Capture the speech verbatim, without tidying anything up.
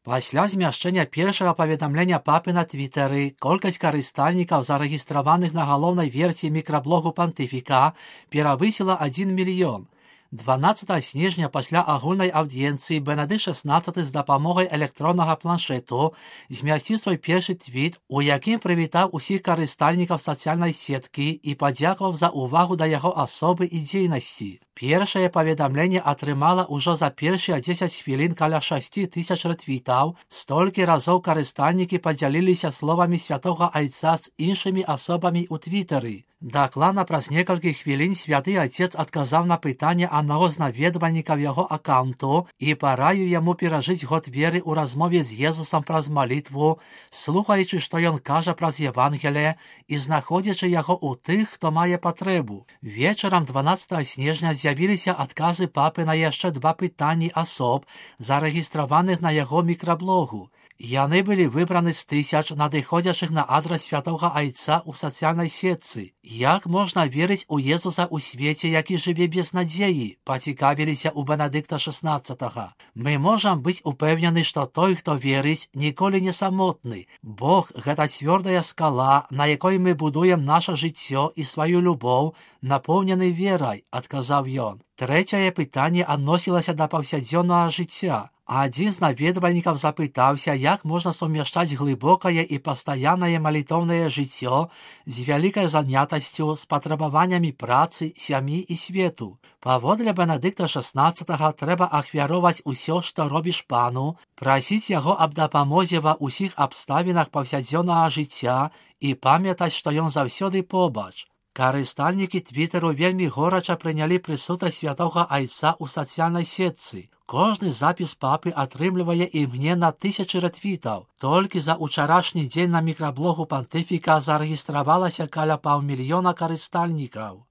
Пасля змяшчэння першага паведамлення папы на твітары колькасць карыстальнікаў, зарэгістраваных на галоўнай версіі мікраблогу пантыфіка, перавысіла адзін мільён. дванаццатага снежня пасля агульнай аўдыенцыі Бенедыкт шаснаццаты з дапамогай электроннага планшету змясціў свой першы твіт, у якім прывітаў усіх карыстальнікаў сацыяльнай сеткі і падзякаваў за ўвагу да яго асобы і дзейнасці. Першае паведамленне атрымала ўжо за першыя дзесяць хвілін каля шасці тысяч рэтвітаў, столькі разоў карыстальнікі падзяліліся словамі святога айца з іншымі асобамі ў твітары. Дакладна праз некалькі хвілін святы айцец адказаў на пытанне аднаго з наведвальнікаў яго акаунту і параіў яму перажыць год веры ў размове з Езусам праз малітву, слухаючы, што ён кажа праз Евангелие і знаходзячы яго ў тых, хто мае патрэбу. Вечарам дванаццатага снежня з'явіліся адказы папы на яшчэ два пытанні асоб, зарэгістраваных на яго мікраблогу. Яны былі выбраны з тысяч, надыходзячых на адрас святога айца ў сацыяльнай сетцы. Як можна верыць у Езуса ў свеце, які жыве без надзеі, пацікавіліся ў Бенедыкта шаснаццатага. Мы можам быць упэўнены, што той, хто верыць, ніколі не самотны. Бог — гэта цвёрдая скала, на якой мы будуем наша жыццё і сваю любоў, напоўнены верай, адказаў ён. Трэцяе пытанне адносілася да паўсядзённага жыцця. Адзін з наведвальнікаў запытаўся, як можна сумяшчаць глыбокае і пастаяннае малітоўнае жыццё з вялікай занятасцю, з патрабаваннямі працы, сям'і і свету. Паводле Бенедыкта шаснаццатага трэба ахвяроваць усё, што робіш пану, прасіць яго аб дапамозе ва ўсіх абставінах паўсядзённага жыцця і памятаць, што ён заўсёды побач. Карыстальнікі твітару вельмі горача прынялі прысутнасць святога айца ў сацыяльнай сетцы. Кожны запіс папы атрымлівае імгненна тысячы рэтвітаў. Толькі за ўчарашні дзень на мікраблогу пантыфіка зарэгістравалася каля паўмільёна карыстальнікаў.